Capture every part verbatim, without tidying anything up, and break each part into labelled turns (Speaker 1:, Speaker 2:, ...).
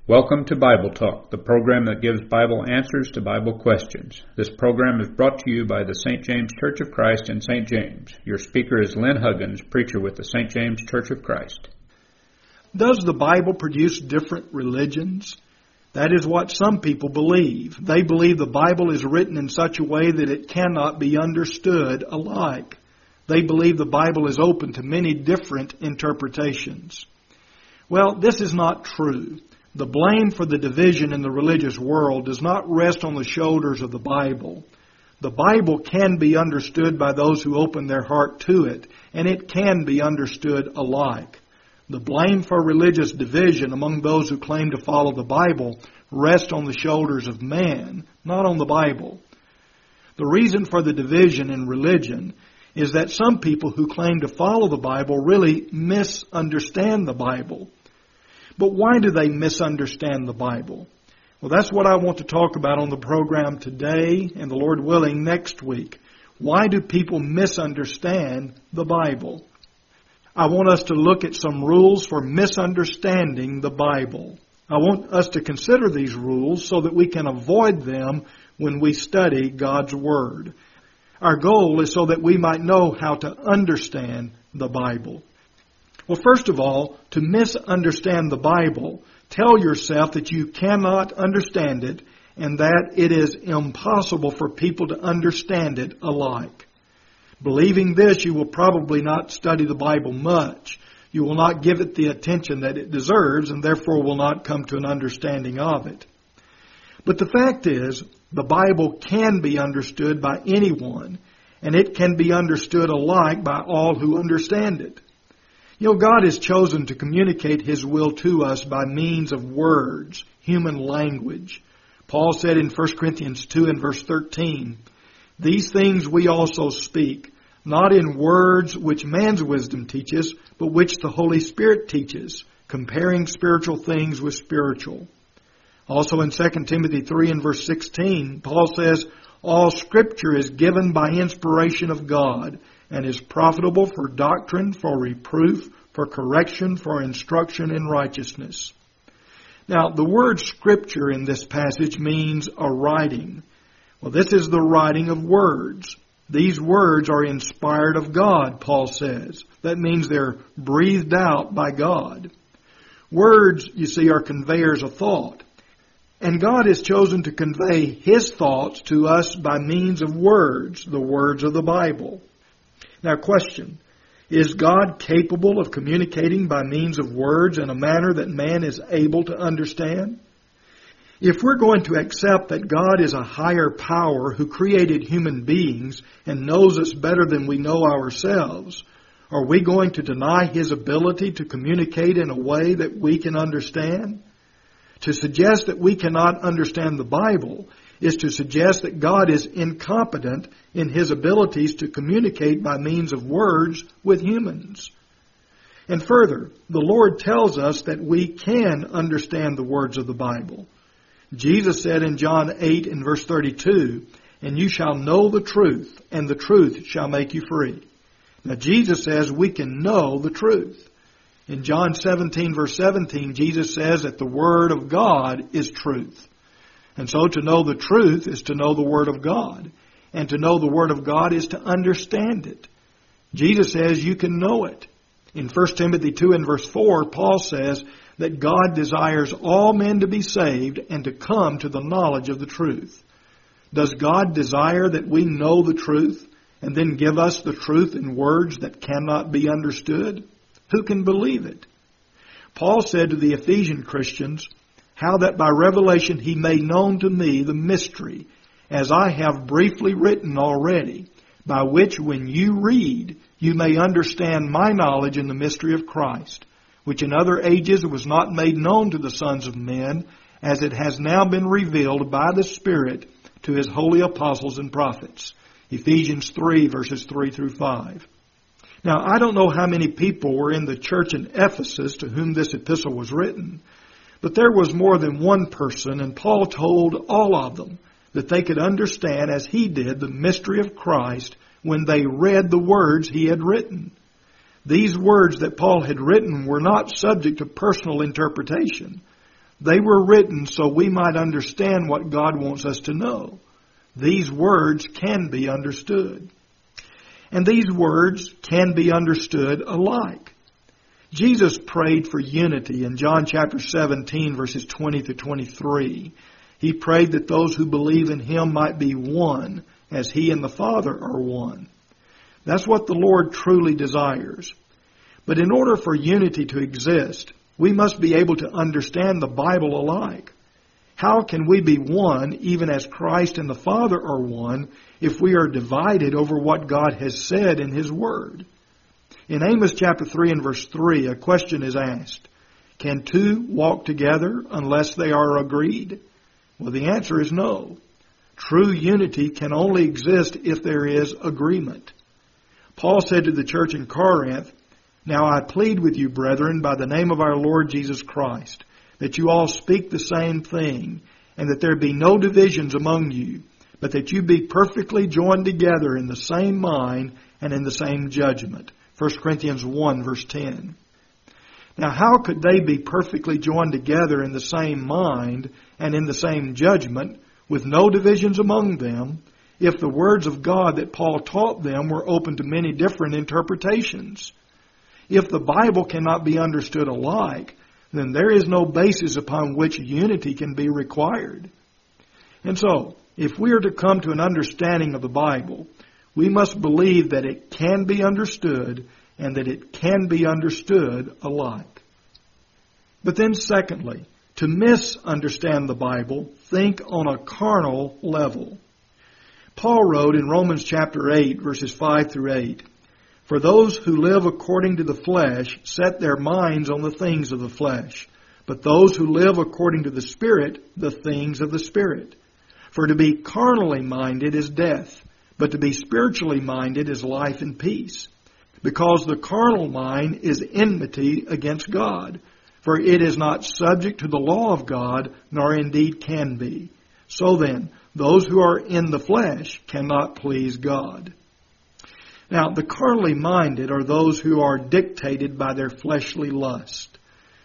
Speaker 1: Welcome to Bible Talk, the program that gives Bible answers to Bible questions. This program is brought to you by the Saint James Church of Christ in Saint James. Your speaker is Lynn Huggins, preacher with the Saint James Church of Christ.
Speaker 2: Does the Bible produce different religions? That is what some people believe. They believe the Bible is written in such a way that it cannot be understood alike. They believe the Bible is open to many different interpretations. Well, this is not true. The blame for the division in the religious world does not rest on the shoulders of the Bible. The Bible can be understood by those who open their heart to it, and it can be understood alike. The blame for religious division among those who claim to follow the Bible rests on the shoulders of man, not on the Bible. The reason for the division in religion is that some people who claim to follow the Bible really misunderstand the Bible. But why do they misunderstand the Bible? Well, that's what I want to talk about on the program today and, the Lord willing, next week. Why do people misunderstand the Bible? I want us to look at some rules for misunderstanding the Bible. I want us to consider these rules so that we can avoid them when we study God's Word. Our goal is so that we might know how to understand the Bible. Well, first of all, to misunderstand the Bible, tell yourself that you cannot understand it and that it is impossible for people to understand it alike. Believing this, you will probably not study the Bible much. You will not give it the attention that it deserves and therefore will not come to an understanding of it. But the fact is, the Bible can be understood by anyone, and it can be understood alike by all who understand it. You know, God has chosen to communicate His will to us by means of words, human language. Paul said in First Corinthians two and verse thirteen, "These things we also speak, not in words which man's wisdom teaches, but which the Holy Spirit teaches, comparing spiritual things with spiritual." Also in Second Timothy three and verse sixteen, Paul says, "All Scripture is given by inspiration of God, and is profitable for doctrine, for reproof, for correction, for instruction in righteousness." Now, the word Scripture in this passage means a writing. Well, this is the writing of words. These words are inspired of God, Paul says. That means they're breathed out by God. Words, you see, are conveyors of thought. And God has chosen to convey His thoughts to us by means of words, the words of the Bible. Now, question, is God capable of communicating by means of words in a manner that man is able to understand? If we're going to accept that God is a higher power who created human beings and knows us better than we know ourselves, are we going to deny His ability to communicate in a way that we can understand? To suggest that we cannot understand the Bible is to suggest that God is incompetent in His abilities to communicate by means of words with humans. And further, the Lord tells us that we can understand the words of the Bible. Jesus said in John eight and verse thirty-two, "And you shall know the truth, and the truth shall make you free." Now Jesus says we can know the truth. In John seventeen verse seventeen, Jesus says that the Word of God is truth. And so to know the truth is to know the Word of God. And to know the Word of God is to understand it. Jesus says you can know it. In First Timothy two and verse four, Paul says that God desires all men to be saved and to come to the knowledge of the truth. Does God desire that we know the truth and then give us the truth in words that cannot be understood? Who can believe it? Paul said to the Ephesian Christians, "How that by revelation He made known to me the mystery, as I have briefly written already, by which when you read, you may understand my knowledge in the mystery of Christ, which in other ages was not made known to the sons of men, as it has now been revealed by the Spirit to His holy apostles and prophets." Ephesians three, verses three through five. Now, I don't know how many people were in the church in Ephesus to whom this epistle was written, but there was more than one person, and Paul told all of them that they could understand, as he did, the mystery of Christ when they read the words he had written. These words that Paul had written were not subject to personal interpretation. They were written so we might understand what God wants us to know. These words can be understood. And these words can be understood alike. Jesus prayed for unity in John chapter seventeen, verses twenty to twenty-three. He prayed that those who believe in Him might be one, as He and the Father are one. That's what the Lord truly desires. But in order for unity to exist, we must be able to understand the Bible alike. How can we be one, even as Christ and the Father are one, if we are divided over what God has said in His Word? In Amos chapter three and verse three, a question is asked. Can two walk together unless they are agreed? Well, the answer is no. True unity can only exist if there is agreement. Paul said to the church in Corinth, "Now I plead with you, brethren, by the name of our Lord Jesus Christ, that you all speak the same thing, and that there be no divisions among you, but that you be perfectly joined together in the same mind and in the same judgment." First Corinthians one, verse ten. Now, how could they be perfectly joined together in the same mind and in the same judgment, with no divisions among them, if the words of God that Paul taught them were open to many different interpretations? If the Bible cannot be understood alike, then there is no basis upon which unity can be required. And so, if we are to come to an understanding of the Bible, we must believe that it can be understood and that it can be understood alike. But then secondly, to misunderstand the Bible, think on a carnal level. Paul wrote in Romans chapter eight, verses five through eight, "For those who live according to the flesh set their minds on the things of the flesh, but those who live according to the Spirit, the things of the Spirit. For to be carnally minded is death, but to be spiritually minded is life and peace. Because the carnal mind is enmity against God, for it is not subject to the law of God, nor indeed can be. So then, those who are in the flesh cannot please God." Now, the carnally minded are those who are dictated by their fleshly lust.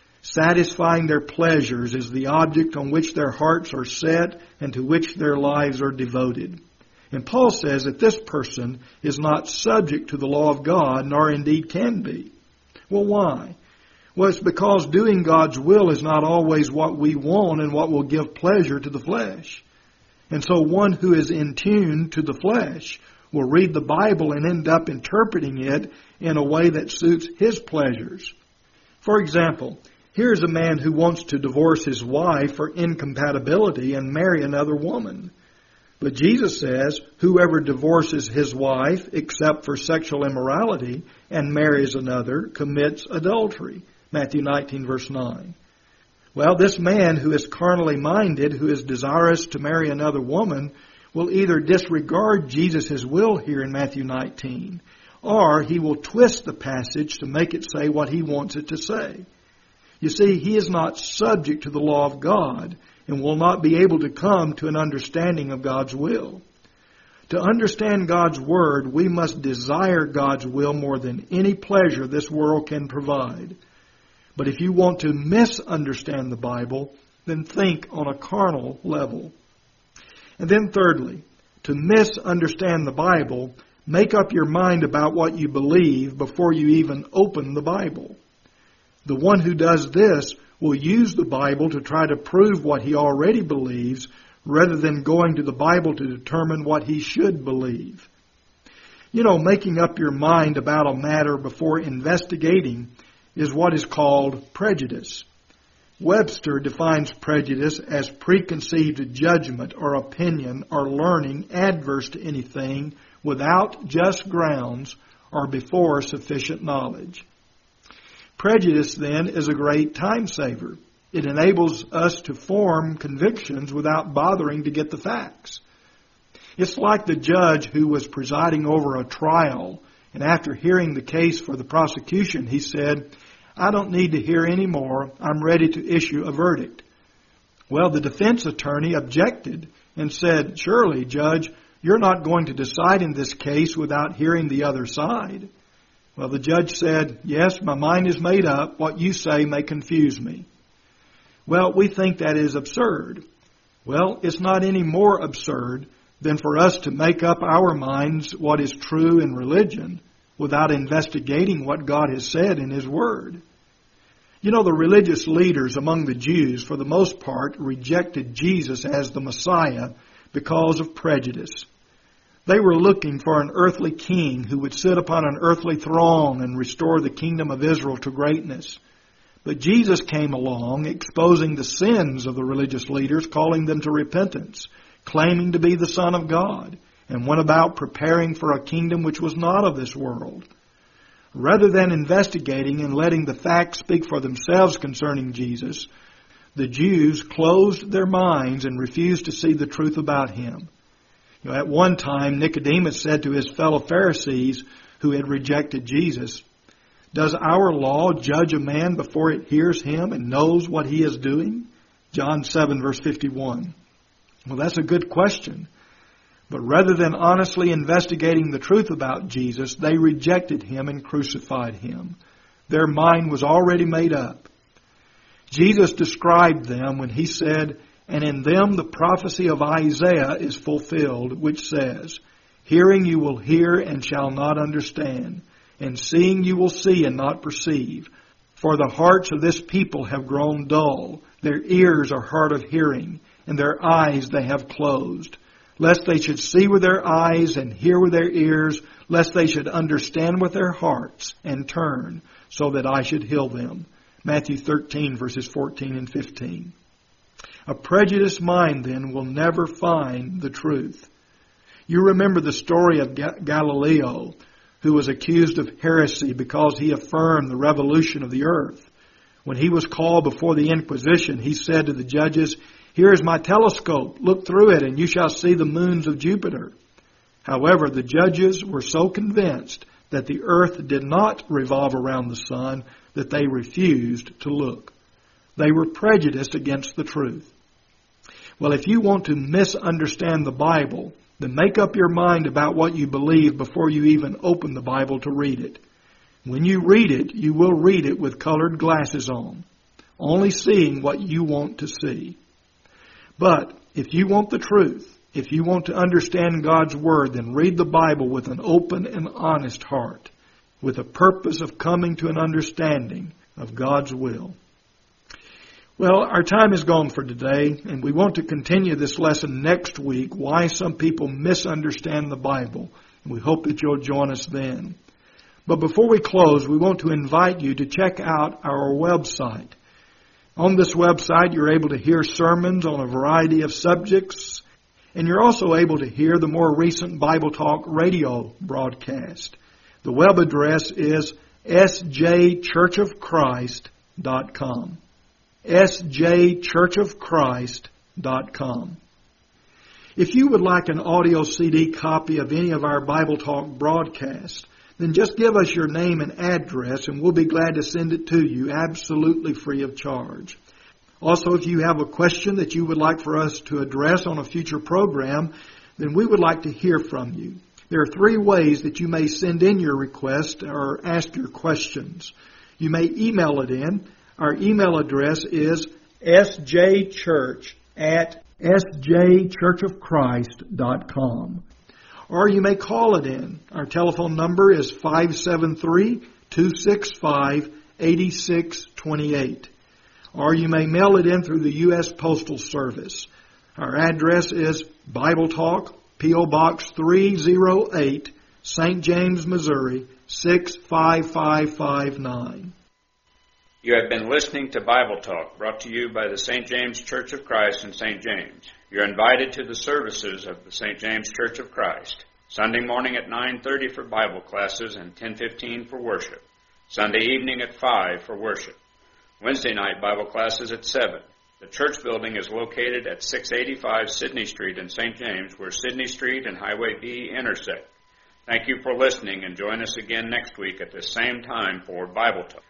Speaker 2: Satisfying their pleasures is the object on which their hearts are set and to which their lives are devoted. And Paul says that this person is not subject to the law of God, nor indeed can be. Well, why? Well, it's because doing God's will is not always what we want and what will give pleasure to the flesh. And so one who is in tune to the flesh will read the Bible and end up interpreting it in a way that suits his pleasures. For example, here's a man who wants to divorce his wife for incompatibility and marry another woman. But Jesus says, whoever divorces his wife except for sexual immorality and marries another commits adultery. Matthew nineteen, verse nine. Well, this man who is carnally minded, who is desirous to marry another woman, will either disregard Jesus' will here in Matthew nineteen, or he will twist the passage to make it say what he wants it to say. You see, he is not subject to the law of God and will not be able to come to an understanding of God's will. To understand God's Word, we must desire God's will more than any pleasure this world can provide. But if you want to misunderstand the Bible, then think on a carnal level. And then thirdly, to misunderstand the Bible, make up your mind about what you believe before you even open the Bible. The one who does this will use the Bible to try to prove what he already believes rather than going to the Bible to determine what he should believe. You know, making up your mind about a matter before investigating is what is called prejudice. Webster defines prejudice as preconceived judgment or opinion or learning adverse to anything without just grounds or before sufficient knowledge. Prejudice, then, is a great time saver. It enables us to form convictions without bothering to get the facts. It's like the judge who was presiding over a trial, and after hearing the case for the prosecution, he said, "I don't need to hear any more. I'm ready to issue a verdict." Well, the defense attorney objected and said, "Surely, Judge, you're not going to decide in this case without hearing the other side." Well, the judge said, "Yes, my mind is made up. What you say may confuse me." Well, we think that is absurd. Well, it's not any more absurd than for us to make up our minds what is true in religion without investigating what God has said in His Word. You know, the religious leaders among the Jews, for the most part, rejected Jesus as the Messiah because of prejudice. They were looking for an earthly king who would sit upon an earthly throne and restore the kingdom of Israel to greatness. But Jesus came along, exposing the sins of the religious leaders, calling them to repentance, claiming to be the Son of God, and went about preparing for a kingdom which was not of this world. Rather than investigating and letting the facts speak for themselves concerning Jesus, the Jews closed their minds and refused to see the truth about Him. You know, at one time, Nicodemus said to his fellow Pharisees who had rejected Jesus, "Does our law judge a man before it hears him and knows what he is doing?" John seven, verse fifty-one. Well, that's a good question. But rather than honestly investigating the truth about Jesus, they rejected Him and crucified Him. Their mind was already made up. Jesus described them when He said, "And in them the prophecy of Isaiah is fulfilled, which says, Hearing you will hear and shall not understand, and seeing you will see and not perceive. For the hearts of this people have grown dull, their ears are hard of hearing, and their eyes they have closed. Lest they should see with their eyes and hear with their ears, lest they should understand with their hearts and turn, so that I should heal them." Matthew thirteen, verses fourteen and fifteen. A prejudiced mind, then, will never find the truth. You remember the story of Galileo, who was accused of heresy because he affirmed the revolution of the earth. When he was called before the Inquisition, he said to the judges, "Here is my telescope. Look through it, and you shall see the moons of Jupiter." However, the judges were so convinced that the earth did not revolve around the sun that they refused to look. They were prejudiced against the truth. Well, if you want to misunderstand the Bible, then make up your mind about what you believe before you even open the Bible to read it. When you read it, you will read it with colored glasses on, only seeing what you want to see. But if you want the truth, if you want to understand God's Word, then read the Bible with an open and honest heart, with a purpose of coming to an understanding of God's will. Well, our time is gone for today, and we want to continue this lesson next week, why some people misunderstand the Bible, and we hope that you'll join us then. But before we close, we want to invite you to check out our website. On this website, you're able to hear sermons on a variety of subjects, and you're also able to hear the more recent Bible Talk radio broadcast. The web address is s j church of christ dot com. s j church of christ dot com. If you would like an audio C D copy of any of our Bible Talk broadcasts, then just give us your name and address, and we'll be glad to send it to you absolutely free of charge. Also, if you have a question that you would like for us to address on a future program, then we would like to hear from you. There are three ways that you may send in your request or ask your questions. You may email it in. Our email address is s j church at s j church of christ dot com. Or you may call it in. Our telephone number is five seven three, two six five, eight six two eight. Or you may mail it in through the U S Postal Service. Our address is Bible Talk, P O Box three oh eight, Saint James, Missouri, six five five five nine.
Speaker 1: You have been listening to Bible Talk, brought to you by the Saint James Church of Christ in Saint James. You're invited to the services of the Saint James Church of Christ. Sunday morning at nine thirty for Bible classes and ten fifteen for worship. Sunday evening at five for worship. Wednesday night Bible classes at seven. The church building is located at six eighty-five Sidney Street in Saint James, where Sidney Street and Highway B intersect. Thank you for listening, and join us again next week at the same time for Bible Talk.